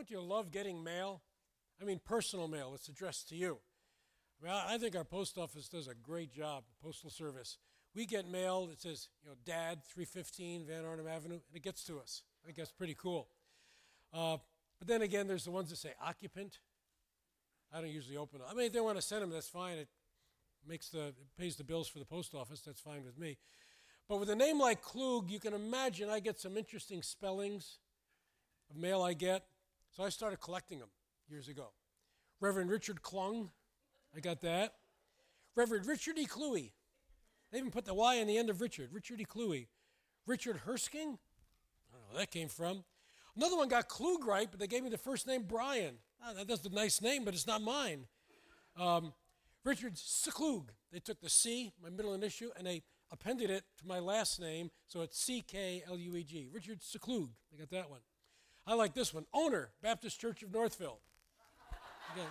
Don't you love getting mail? I mean, personal mail that's addressed to you. Well, I think our post office does a great job, the Postal Service. We get mail that says, Dad, 315 Van Arnhem Avenue, and it gets to us. I think that's pretty cool. But then again, there's the ones that say occupant. I don't usually open them. I mean, if they want to send them, that's fine. It pays the bills for the post office. That's fine with me. But with a name like Klug, you can imagine I get some interesting spellings of mail I get. So I started collecting them years ago. Reverend Richard Klung, I got that. Reverend Richard E. Cluey. They even put the Y on the end of Richard. Richard E. Cluey. Richard Hersking? I don't know where that came from. Another one got Klug right, but they gave me the first name Brian. That's a nice name, but it's not mine. Richard Seklug. They took the C, my middle initial, and they appended it to my last name, so it's C-K-L-U-E-G. Richard Seklug. They got that one. I like this one. Owner, Baptist Church of Northville. Again.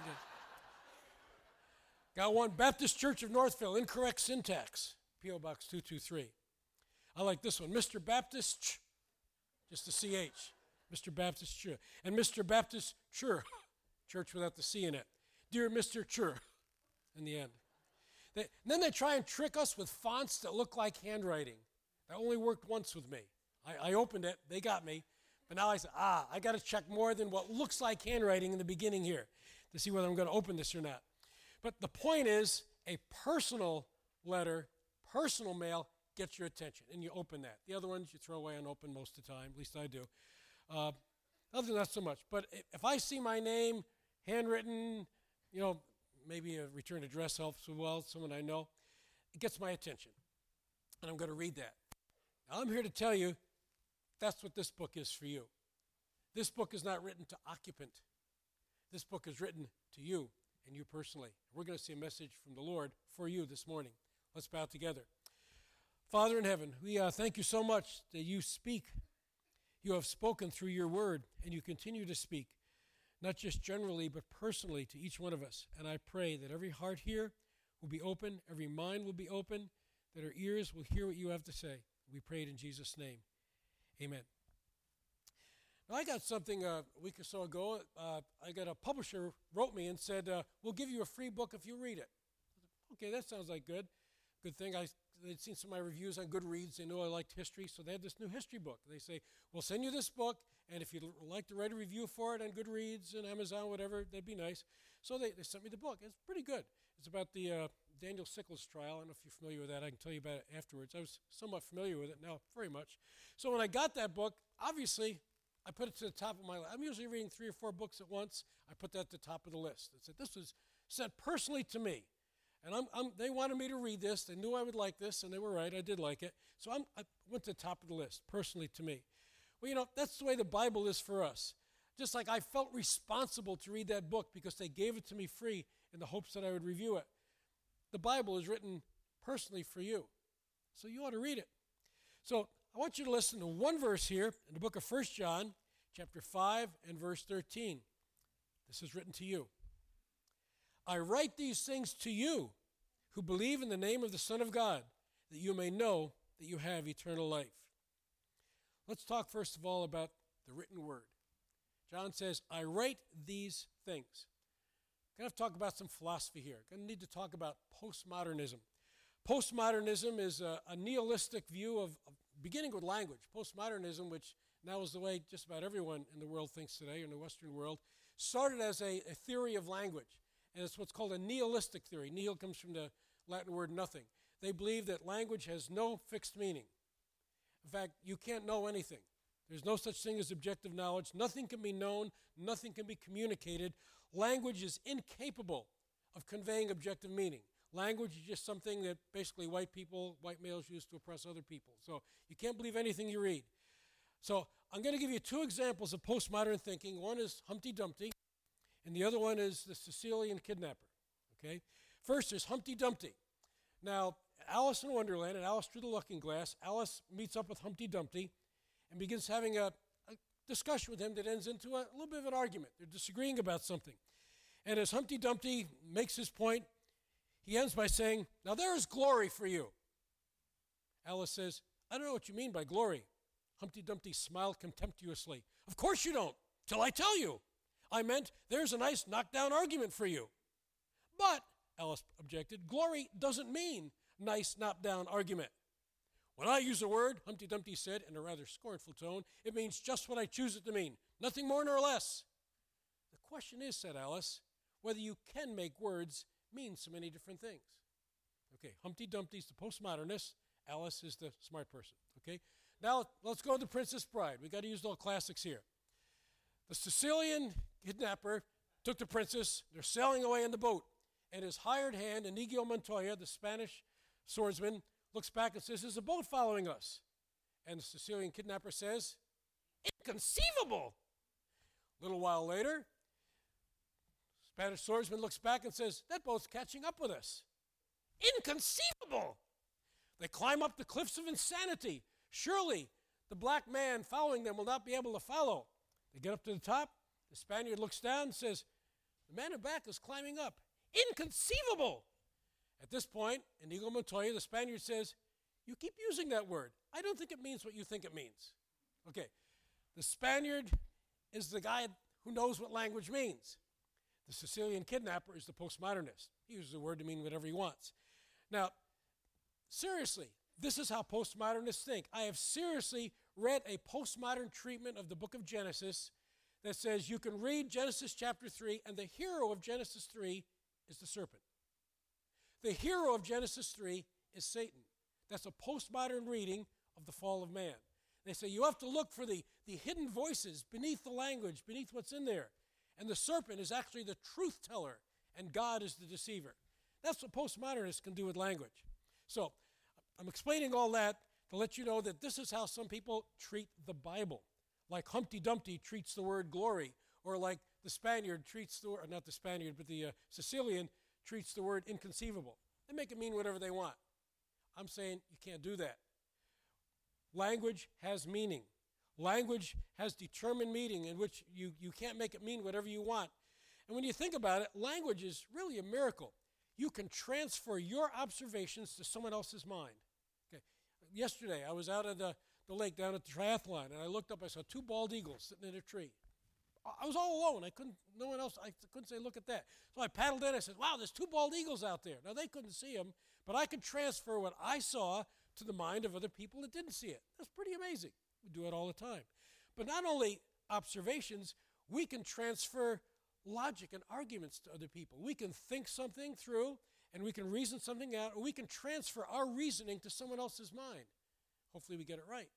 Got one, Baptist Church of Northville, incorrect syntax, P.O. Box 223. I like this one, Mr. Baptist, just the C-H, Mr. Baptist Ch. And Mr. Baptist Chur, church without the C in it. Dear Mr. Chur, in the end. Then they try and trick us with fonts that look like handwriting. That only worked once with me. I opened it, they got me, but now I said, I got to check more than what looks like handwriting in the beginning here to see whether I'm going to open this or not. But the point is, a personal letter, personal mail, gets your attention, and you open that. The other ones you throw away unopened most of the time, at least I do. Other than that, so much. But if I see my name handwritten, maybe a return address helps as well, someone I know, it gets my attention, and I'm going to read that. Now, I'm here to tell you that's what this book is for you. This book is not written to occupant. This book is written to you and you personally. We're going to see a message from the Lord for you this morning. Let's bow together. Father in heaven, we thank you so much that you speak. You have spoken through your word, and you continue to speak, not just generally, but personally to each one of us. And I pray that every heart here will be open, every mind will be open, that our ears will hear what you have to say. We pray it in Jesus' name. Amen. Now, I got something a week or so ago. I got a publisher wrote me and said, we'll give you a free book if you read it. Okay, that sounds like good thing. They'd seen some of my reviews on Goodreads. They knew I liked history, so they had this new history book. They say, we'll send you this book, and if you'd like to write a review for it on Goodreads and Amazon, whatever, that'd be nice. So they sent me the book. It's pretty good. It's about the Daniel Sickles trial. I don't know if you're familiar with that. I can tell you about it afterwards. I was somewhat familiar with it, now very much. So when I got that book, obviously, I put it to the top of my list. I'm usually reading 3 or 4 books at once. I put that at the top of the list. I said, this was sent personally to me. And they wanted me to read this. They knew I would like this, and they were right. I did like it. So I went to the top of the list, personally to me. Well, that's the way the Bible is for us. Just like I felt responsible to read that book because they gave it to me free in the hopes that I would review it. The Bible is written personally for you. So you ought to read it. So I want you to listen to one verse here in the book of 1 John, chapter 5 and verse 13. This is written to you. I write these things to you who believe in the name of the Son of God, that you may know that you have eternal life. Let's talk first of all about the written word. John says, I write these things. I'm going to talk about some philosophy here. I'm going to need to talk about postmodernism. Postmodernism is a nihilistic view of beginning with language. Postmodernism, which now is the way just about everyone in the world thinks today, in the Western world, started as a theory of language. And it's what's called a nihilistic theory. Nihil comes from the Latin word nothing. They believe that language has no fixed meaning. In fact, you can't know anything. There's no such thing as objective knowledge. Nothing can be known. Nothing can be communicated. Language is incapable of conveying objective meaning. Language is just something that basically white males use to oppress other people. So you can't believe anything you read. So I'm going to give you 2 examples of postmodern thinking. One is Humpty Dumpty, and the other one is the Sicilian kidnapper. Okay? First, there's Humpty Dumpty. Now, Alice in Wonderland and Alice Through the Looking Glass, Alice meets up with Humpty Dumpty and begins having a discussion with him that ends into a little bit of an argument. They're disagreeing about something. And as Humpty Dumpty makes his point, he ends by saying, now there is glory for you. Alice says, I don't know what you mean by glory. Humpty Dumpty smiled contemptuously. Of course you don't, till I tell you. I meant there's a nice knockdown argument for you. But, Alice objected, glory doesn't mean nice knockdown argument. When I use a word, Humpty Dumpty said in a rather scornful tone, it means just what I choose it to mean, nothing more nor less. The question is, said Alice, whether you can make words mean so many different things. Okay, Humpty Dumpty's the postmodernist, Alice is the smart person. Okay, now let's go to The Princess Bride. We got to use all classics here. The Sicilian kidnapper took the princess. They're sailing away in the boat. And his hired hand, Inigo Montoya, the Spanish swordsman, looks back and says, there's a boat following us. And the Sicilian kidnapper says, inconceivable. A little while later, Spanish swordsman looks back and says, that boat's catching up with us. Inconceivable. They climb up the cliffs of insanity. Surely the black man following them will not be able to follow. They get up to the top. The Spaniard looks down and says, the man in back is climbing up. Inconceivable. At this point, Inigo Montoya, the Spaniard, says, you keep using that word. I don't think it means what you think it means. Okay, the Spaniard is the guy who knows what language means. The Sicilian kidnapper is the postmodernist. He uses the word to mean whatever he wants. Now, seriously, this is how postmodernists think. I have seriously read a postmodern treatment of the book of Genesis that says you can read Genesis chapter 3, and the hero of Genesis 3 is the serpent. The hero of Genesis 3 is Satan. That's a postmodern reading of the fall of man. They say you have to look for the hidden voices beneath the language, beneath what's in there. And the serpent is actually the truth teller, and God is the deceiver. That's what postmodernists can do with language. So I'm explaining all that to let you know that this is how some people treat the Bible. Like Humpty Dumpty treats the word glory, or like the Spaniard treats the word, not the Spaniard, but the Sicilian treats the word inconceivable. They make it mean whatever they want. I'm saying you can't do that. Language has meaning. Language has determined meaning in which you can't make it mean whatever you want. And when you think about it, language is really a miracle. You can transfer your observations to someone else's mind. Okay. Yesterday, I was out at the lake down at the triathlon, and I looked up, I saw two bald eagles sitting in a tree. I was all alone. I couldn't say, look at that. So I paddled in, I said, wow, there's two bald eagles out there. Now, they couldn't see them, but I could transfer what I saw to the mind of other people that didn't see it. That's pretty amazing. We do it all the time. But not only observations, we can transfer logic and arguments to other people. We can think something through, and we can reason something out, or we can transfer our reasoning to someone else's mind. Hopefully we get it right.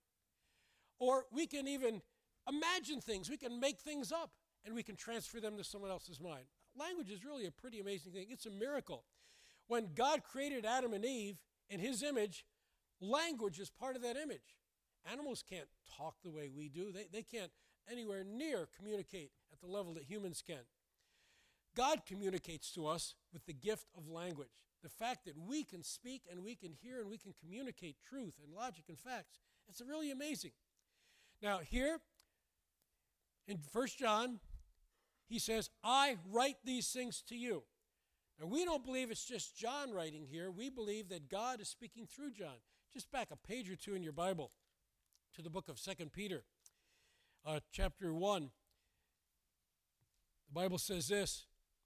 Or we can even imagine things. We can make things up, and we can transfer them to someone else's mind. Language is really a pretty amazing thing. It's a miracle. When God created Adam and Eve in his image, language is part of that image. Animals can't talk the way we do. They can't anywhere near communicate at the level that humans can. God communicates to us with the gift of language. The fact that we can speak and we can hear and we can communicate truth and logic and facts, it's really amazing. Now here, in 1 John, he says, I write these things to you. Now we don't believe it's just John writing here. We believe that God is speaking through John. Just back a page or two in your Bible to the book of 2 Peter, chapter 1. The Bible says this.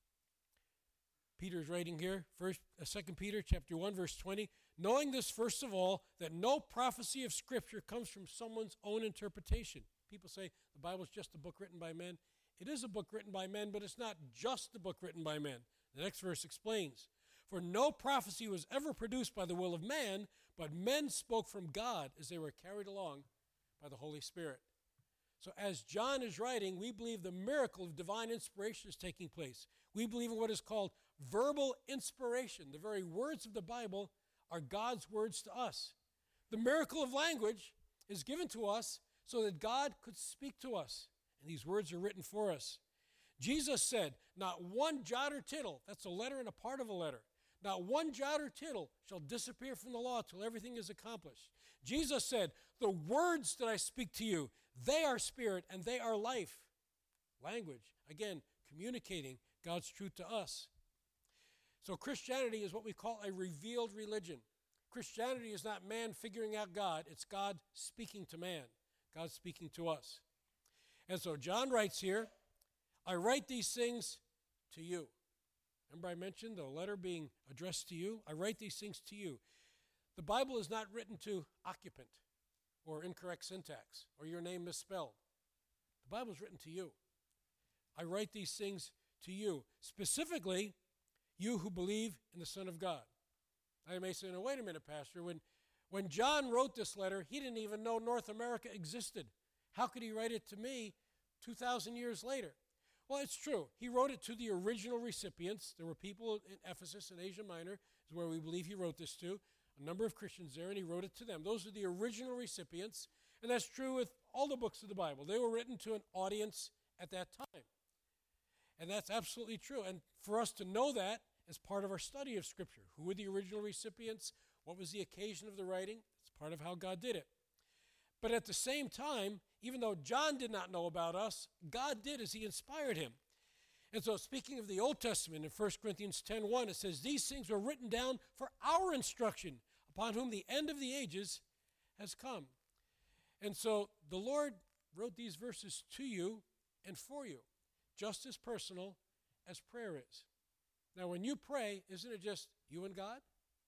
Peter's writing here, 2 Peter chapter 1, verse 20. Knowing this, first of all, that no prophecy of Scripture comes from someone's own interpretation. People say the Bible is just a book written by men. It is a book written by men, but it's not just a book written by men. The next verse explains. For no prophecy was ever produced by the will of man, but men spoke from God as they were carried along by the Holy Spirit. So as John is writing, we believe the miracle of divine inspiration is taking place. We believe in what is called verbal inspiration. The very words of the Bible are God's words to us. The miracle of language is given to us so that God could speak to us. And these words are written for us. Jesus said, not one jot or tittle, that's a letter and a part of a letter, not one jot or tittle shall disappear from the law till everything is accomplished. Jesus said, the words that I speak to you, they are spirit and they are life. Language, again, communicating God's truth to us. So Christianity is what we call a revealed religion. Christianity is not man figuring out God, it's God speaking to man, God speaking to us. And so John writes here, I write these things to you. Remember I mentioned the letter being addressed to you? I write these things to you. The Bible is not written to occupant or incorrect syntax or your name misspelled. The Bible is written to you. I write these things to you, specifically you who believe in the Son of God. I may say, no, wait a minute, Pastor. When John wrote this letter, he didn't even know North America existed. How could he write it to me 2,000 years later? Well, it's true. He wrote it to the original recipients. There were people in Ephesus and Asia Minor, is where we believe he wrote this to, a number of Christians there, and he wrote it to them. Those are the original recipients, and that's true with all the books of the Bible. They were written to an audience at that time. And that's absolutely true. And for us to know that as part of our study of Scripture, who were the original recipients, what was the occasion of the writing, it's part of how God did it. But at the same time, even though John did not know about us, God did as he inspired him. And so speaking of the Old Testament in 1 Corinthians 10:1, it says, these things were written down for our instruction, upon whom the end of the ages has come. And so the Lord wrote these verses to you and for you, just as personal as prayer is. Now, when you pray, isn't it just you and God?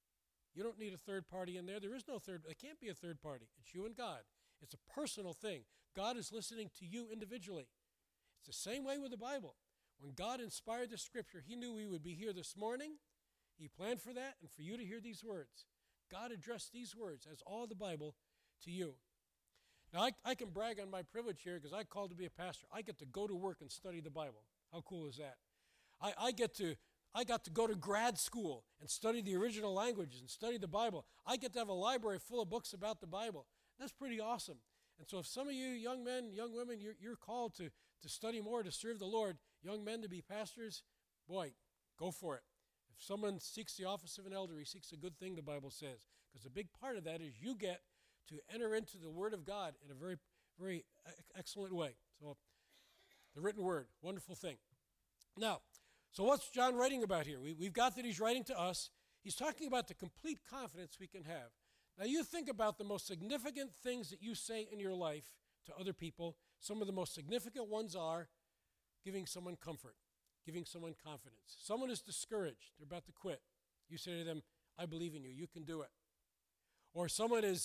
You don't need a third party in there. There is no third. There can't be a third party. It's you and God. It's a personal thing. God is listening to you individually. It's the same way with the Bible. When God inspired the Scripture, he knew we would be here this morning. He planned for that and for you to hear these words. God addressed these words as all the Bible to you. Now, I can brag on my privilege here because I'm called to be a pastor. I get to go to work and study the Bible. How cool is that? I got to go to grad school and study the original languages and study the Bible. I get to have a library full of books about the Bible. That's pretty awesome. And so if some of you young men, young women, you're called to study more, to serve the Lord, young men to be pastors, boy, go for it. If someone seeks the office of an elder, he seeks a good thing, the Bible says. Because a big part of that is you get to enter into the Word of God in a very, very excellent way. So the written Word, wonderful thing. Now, so what's John writing about here? We've got that he's writing to us. He's talking about the complete confidence we can have. Now, you think about the most significant things that you say in your life to other people. Some of the most significant ones are giving someone comfort, giving someone confidence. Someone is discouraged. They're about to quit. You say to them, I believe in you. You can do it. Or someone is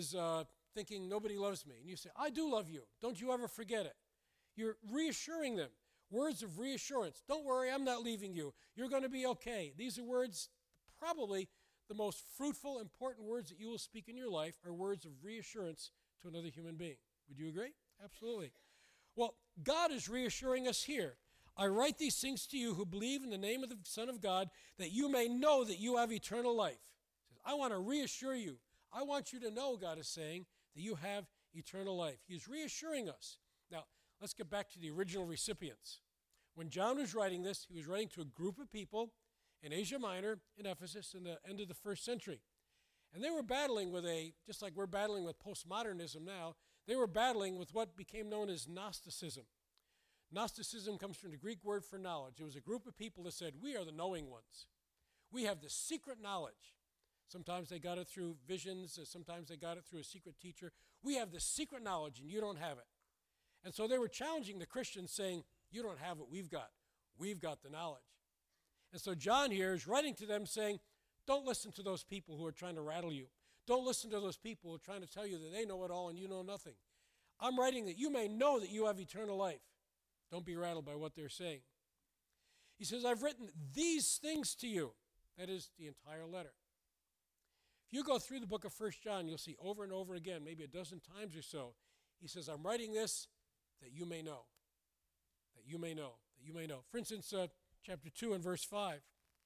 thinking, nobody loves me. And you say, I do love you. Don't you ever forget it. You're reassuring them. Words of reassurance. Don't worry, I'm not leaving you. You're going to be okay. These are words, probably the most fruitful, important words that you will speak in your life are words of reassurance to another human being. Would you agree? Absolutely. Well, God is reassuring us here. I write these things to you who believe in the name of the Son of God, that you may know that you have eternal life. He says, I want to reassure you. I want you to know, God is saying, that you have eternal life. He's reassuring us. Now, let's get back to the original recipients. When John was writing this, he was writing to a group of people in Asia Minor, in Ephesus, in the end of the first century. And they were battling with just like we're battling with postmodernism now, they were battling with what became known as Gnosticism. Gnosticism comes from the Greek word for knowledge. It was a group of people that said, we are the knowing ones. We have the secret knowledge. Sometimes they got it through visions. Sometimes they got it through a secret teacher. We have the secret knowledge and you don't have it. And so they were challenging the Christians saying, you don't have what we've got. We've got the knowledge. And so John here is writing to them saying, don't listen to those people who are trying to rattle you. Don't listen to those people who are trying to tell you that they know it all and you know nothing. I'm writing that you may know that you have eternal life. Don't be rattled by what they're saying. He says, I've written these things to you. That is the entire letter. If you go through the book of 1 John, you'll see over and over again, maybe a dozen times or so, he says, I'm writing this that you may know. That you may know. That you may know. For instance, chapter 2 and verse 5.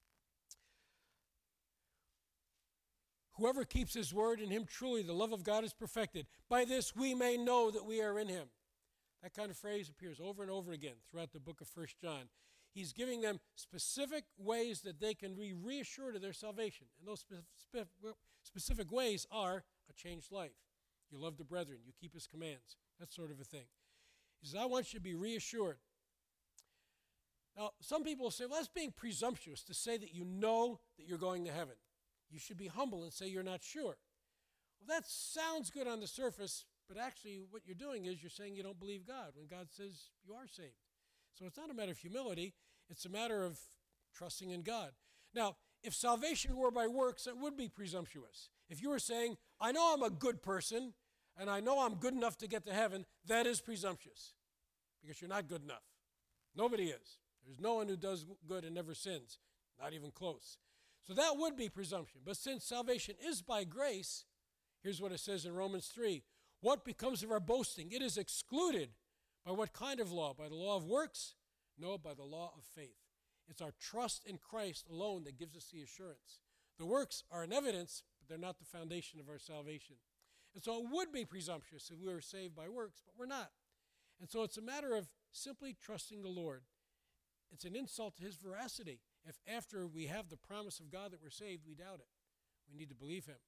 Whoever keeps his word, in him truly the love of God is perfected. By this we may know that we are in him. That kind of phrase appears over and over again throughout the book of 1 John. He's giving them specific ways that they can be reassured of their salvation. And those specific ways are a changed life. You love the brethren. You keep his commands. That sort of a thing. He says, I want you to be reassured. Now, some people say, well, that's being presumptuous to say that you know that you're going to heaven. You should be humble and say you're not sure. Well, that sounds good on the surface, but actually what you're doing is you're saying you don't believe God when God says you are saved. So it's not a matter of humility. It's a matter of trusting in God. Now, if salvation were by works, that would be presumptuous. If you were saying, I know I'm a good person, and I know I'm good enough to get to heaven, that is presumptuous, because you're not good enough. Nobody is. There's no one who does good and never sins, not even close. So that would be presumption. But since salvation is by grace, here's what it says in Romans 3. What becomes of our boasting? It is excluded by what kind of law? By the law of works? No, by the law of faith. It's our trust in Christ alone that gives us the assurance. The works are an evidence, but they're not the foundation of our salvation. And so it would be presumptuous if we were saved by works, but we're not. And so it's a matter of simply trusting the Lord. It's an insult to his veracity if after we have the promise of God that we're saved, we doubt it. We need to believe him.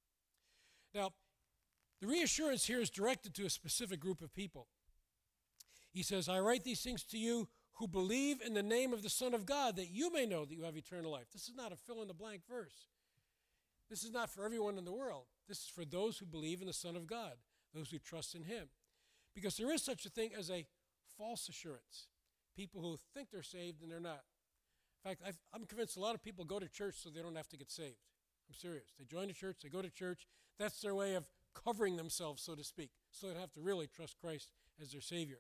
Now, the reassurance here is directed to a specific group of people. He says, I write these things to you who believe in the name of the Son of God, that you may know that you have eternal life. This is not a fill-in-the-blank verse. This is not for everyone in the world. This is for those who believe in the Son of God, those who trust in him. Because there is such a thing as a false assurance. People who think they're saved and they're not. In fact, I'm convinced a lot of people go to church so they don't have to get saved. I'm serious. They join the church, they go to church. That's their way of covering themselves, so to speak, so they don't have to really trust Christ as their Savior.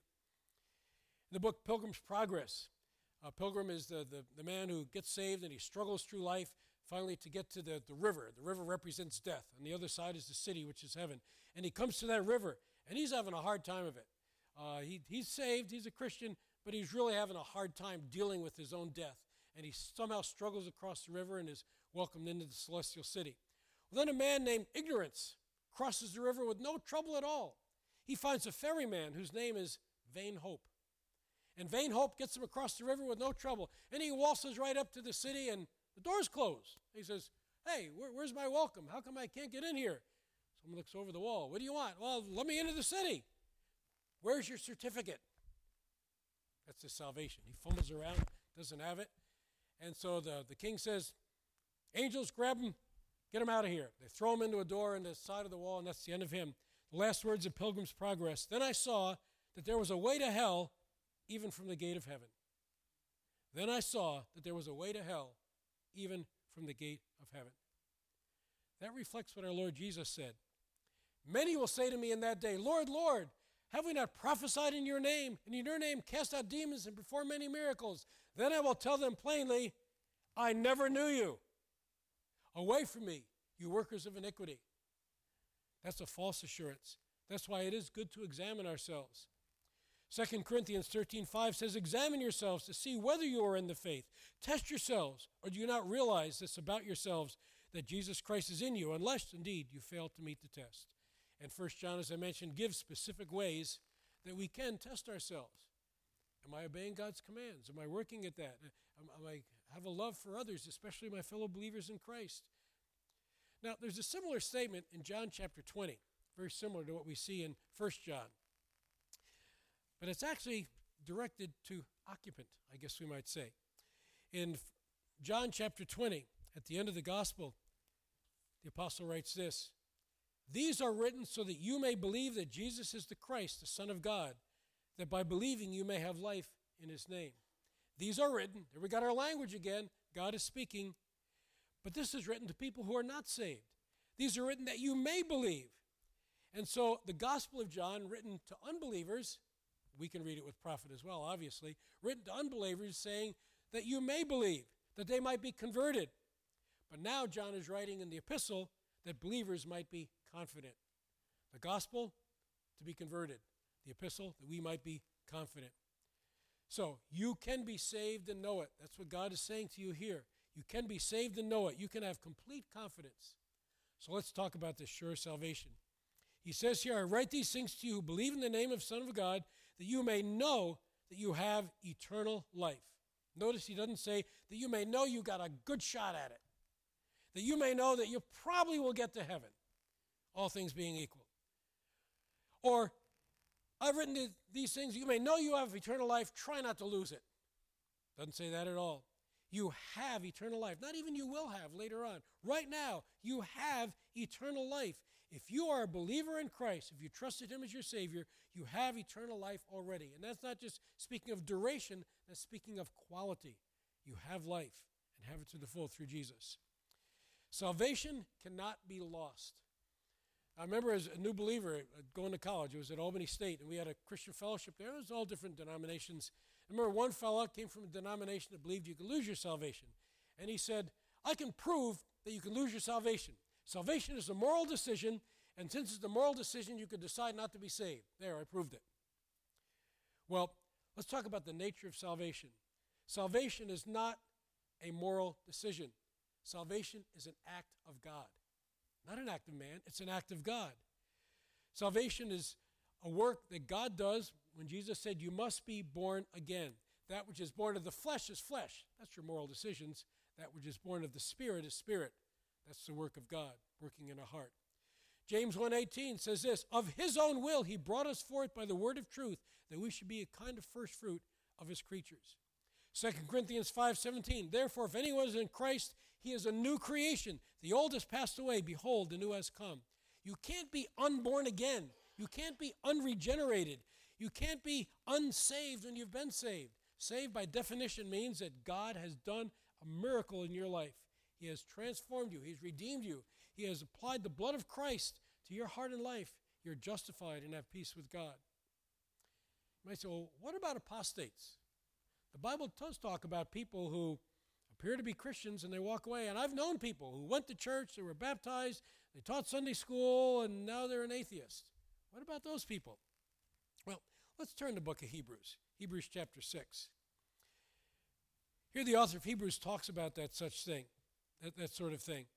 In the book Pilgrim's Progress, Pilgrim is the man who gets saved and he struggles through life finally to get to the river. The river represents death. On the other side is the city, which is heaven. And he comes to that river, and he's having a hard time of it. He's saved, he's a Christian, but he's really having a hard time dealing with his own death. And he somehow struggles across the river and is welcomed into the celestial city. Well, then a man named Ignorance crosses the river with no trouble at all. He finds a ferryman whose name is Vain Hope. And Vain Hope gets him across the river with no trouble. And he waltzes right up to the city and the door's closed. He says, hey, where's my welcome? How come I can't get in here? Someone looks over the wall. What do you want? Well, let me into the city. Where's your certificate? That's his salvation. He fumbles around, doesn't have it. And so the king says, angels, grab him, get him out of here. They throw him into a door in the side of the wall, and that's the end of him. The last words of Pilgrim's Progress. Then I saw that there was a way to hell, even from the gate of heaven. Then I saw that there was a way to hell, even from the gate of heaven. That reflects what our Lord Jesus said. Many will say to me in that day, Lord, Lord, have we not prophesied in your name, and in your name cast out demons and performed many miracles? Then I will tell them plainly, I never knew you. Away from me, you workers of iniquity. That's a false assurance. That's why it is good to examine ourselves. 2 Corinthians 13:5 says, examine yourselves to see whether you are in the faith. Test yourselves, or do you not realize this about yourselves, that Jesus Christ is in you, unless indeed you fail to meet the test. And 1 John, as I mentioned, gives specific ways that we can test ourselves. Am I obeying God's commands? Am I working at that? Am I have a love for others, especially my fellow believers in Christ? Now, there's a similar statement in John chapter 20, very similar to what we see in 1 John. But it's actually directed to occupant, I guess we might say. In John chapter 20, at the end of the gospel, the apostle writes this, these are written so that you may believe that Jesus is the Christ, the Son of God, that by believing you may have life in his name. These are written, there we got our language again, God is speaking, but this is written to people who are not saved. These are written that you may believe. And so the Gospel of John, written to unbelievers, we can read it with profit as well, obviously, written to unbelievers saying that you may believe, that they might be converted. But now John is writing in the epistle that believers might be confident. The gospel, to be converted. The epistle, that we might be confident. So you can be saved and know it. That's what God is saying to you here. You can be saved and know it. You can have complete confidence. So let's talk about this sure salvation. He says here, I write these things to you who believe in the name of the Son of God, that you may know that you have eternal life. Notice he doesn't say that you may know you got a good shot at it. That you may know that you probably will get to heaven, all things being equal. Or, I've written these things, you may know you have eternal life, try not to lose it. Doesn't say that at all. You have eternal life. Not even you will have later on. Right now, you have eternal life. If you are a believer in Christ, if you trusted him as your Savior, you have eternal life already. And that's not just speaking of duration, that's speaking of quality. You have life and have it to the full through Jesus. Salvation cannot be lost. I remember as a new believer going to college, it was at Albany State, and we had a Christian fellowship there. It was all different denominations. I remember one fellow came from a denomination that believed you could lose your salvation. And he said, I can prove that you can lose your salvation. Salvation is a moral decision, and since it's a moral decision, you could decide not to be saved. There, I proved it. Well, let's talk about the nature of salvation. Salvation is not a moral decision. Salvation is an act of God. Not an act of man, it's an act of God. Salvation is a work that God does when Jesus said, you must be born again. That which is born of the flesh is flesh. That's your moral decisions. That which is born of the Spirit is spirit. That's the work of God working in our heart. James 1:18 says this, of his own will he brought us forth by the word of truth, that we should be a kind of first fruit of his creatures. 2 Corinthians 5:17, therefore if anyone is in Christ, he is a new creation. The old has passed away. Behold, the new has come. You can't be unborn again. You can't be unregenerated. You can't be unsaved when you've been saved. Saved by definition means that God has done a miracle in your life. He has transformed you. He's redeemed you. He has applied the blood of Christ to your heart and life. You're justified and have peace with God. You might say, well, what about apostates? The Bible does talk about people who appear to be Christians and they walk away. And I've known people who went to church, they were baptized, they taught Sunday school, and now they're an atheist. What about those people? Well, let's turn to the book of Hebrews, Hebrews chapter 6. Here the author of Hebrews talks about that such thing, that sort of thing.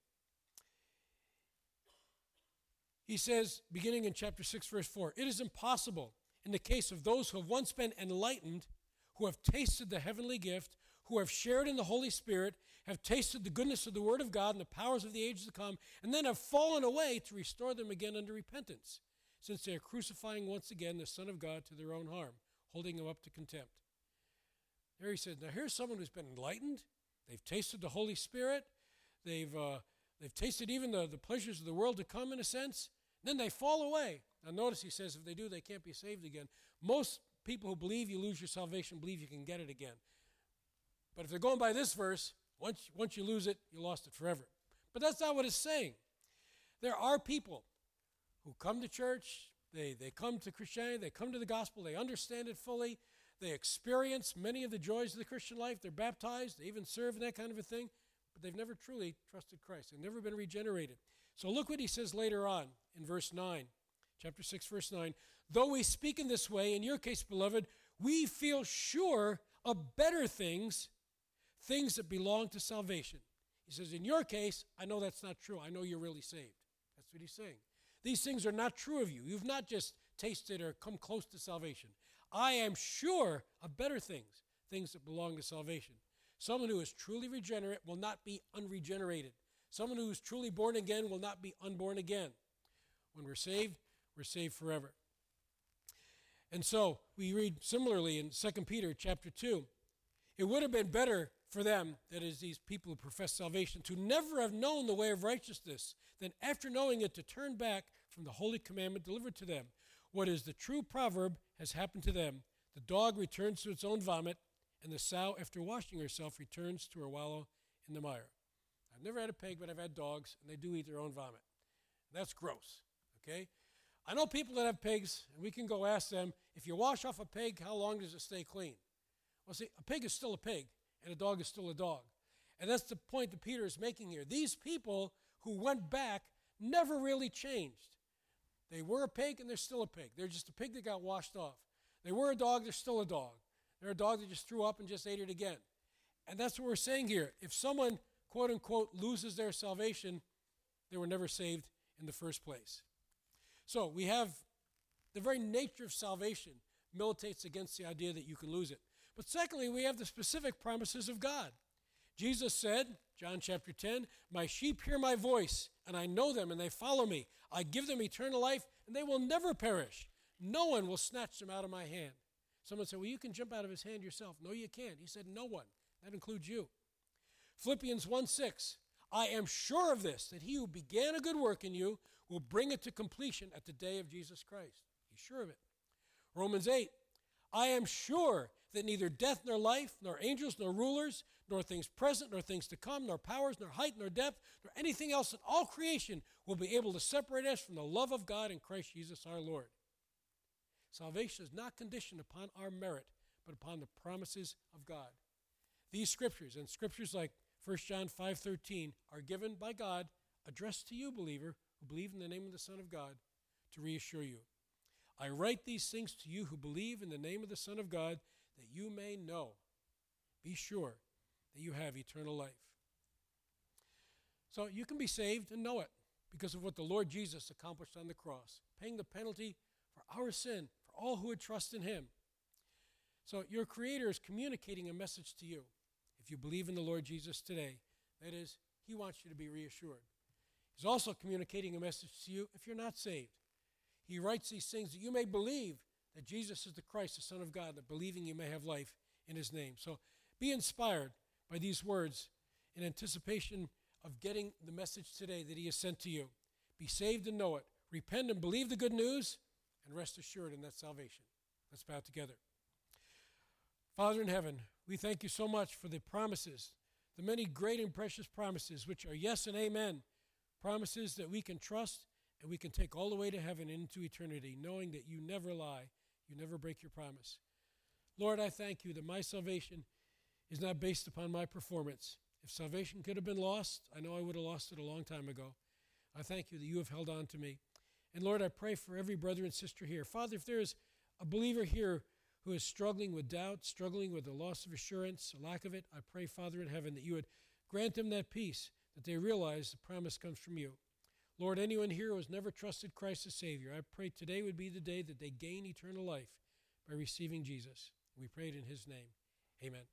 He says, beginning in chapter 6, verse 4, it is impossible in the case of those who have once been enlightened, who have tasted the heavenly gift, who have shared in the Holy Spirit, have tasted the goodness of the Word of God and the powers of the ages to come, and then have fallen away to restore them again unto repentance, since they are crucifying once again the Son of God to their own harm, holding him up to contempt. There he says, now here's someone who's been enlightened. They've tasted the Holy Spirit. They've tasted even the pleasures of the world to come, in a sense. Then they fall away. Now notice he says if they do, they can't be saved again. Most people who believe you lose your salvation believe you can get it again. But if they're going by this verse, once you lose it, you lost it forever. But that's not what it's saying. There are people who come to church, they come to Christianity, they come to the gospel, they understand it fully, they experience many of the joys of the Christian life, they're baptized, they even serve and that kind of a thing, but they've never truly trusted Christ. They've never been regenerated. So look what he says later on in verse 9, chapter 6, verse 9. Though we speak in this way, in your case, beloved, we feel sure of better things, things that belong to salvation. He says, in your case, I know that's not true. I know you're really saved. That's what he's saying. These things are not true of you. You've not just tasted or come close to salvation. I am sure of better things, things that belong to salvation. Someone who is truly regenerate will not be unregenerated. Someone who is truly born again will not be unborn again. When we're saved forever. And so we read similarly in 2 Peter chapter 2. It would have been better for them, that is, these people who profess salvation, to never have known the way of righteousness, than after knowing it to turn back from the holy commandment delivered to them. What is the true proverb has happened to them. The dog returns to its own vomit, and the sow, after washing herself, returns to her wallow in the mire. I've never had a pig, but I've had dogs, and they do eat their own vomit. That's gross, okay? I know people that have pigs, and we can go ask them, if you wash off a pig, how long does it stay clean? Well, see, a pig is still a pig, and a dog is still a dog. And that's the point that Peter is making here. These people who went back never really changed. They were a pig, and they're still a pig. They're just a pig that got washed off. They were a dog, they're still a dog. They're a dog that just threw up and just ate it again. And that's what we're saying here. If someone, quote unquote, loses their salvation, they were never saved in the first place. So we have the very nature of salvation militates against the idea that you can lose it. But secondly, we have the specific promises of God. Jesus said, John chapter 10, my sheep hear my voice, and I know them, and they follow me. I give them eternal life, and they will never perish. No one will snatch them out of my hand. Someone said, well, you can jump out of his hand yourself. No, you can't. He said, no one. That includes you. Philippians 1:6, I am sure of this, that he who began a good work in you will bring it to completion at the day of Jesus Christ. He's sure of it. Romans 8, I am sure that neither death nor life, nor angels nor rulers, nor things present, nor things to come, nor powers, nor height, nor depth, nor anything else in all creation will be able to separate us from the love of God in Christ Jesus our Lord. Salvation is not conditioned upon our merit, but upon the promises of God. These scriptures, and scriptures like 1 John 5:13, are given by God, addressed to you, believer, who believe in the name of the Son of God, to reassure you. I write these things to you who believe in the name of the Son of God, that you may know, be sure, that you have eternal life. So you can be saved and know it because of what the Lord Jesus accomplished on the cross, paying the penalty for our sin, for all who would trust in him. So your Creator is communicating a message to you. If you believe in the Lord Jesus today, that is, he wants you to be reassured. He's also communicating a message to you if you're not saved. He writes these things that you may believe that Jesus is the Christ, the Son of God, that believing you may have life in his name. So be inspired by these words in anticipation of getting the message today that he has sent to you. Be saved and know it. Repent and believe the good news, and rest assured in that salvation. Let's bow together. Father in heaven, we thank you so much for the promises, the many great and precious promises, which are yes and amen, promises that we can trust and we can take all the way to heaven into eternity, knowing that you never lie, you never break your promise. Lord, I thank you that my salvation is not based upon my performance. If salvation could have been lost, I know I would have lost it a long time ago. I thank you that you have held on to me. And Lord, I pray for every brother and sister here. Father, if there is a believer here who is struggling with doubt, struggling with the loss of assurance, a lack of it, I pray, Father in heaven, that you would grant them that peace, that they realize the promise comes from you. Lord, anyone here who has never trusted Christ as Savior, I pray today would be the day that they gain eternal life by receiving Jesus. We pray it in his name. Amen.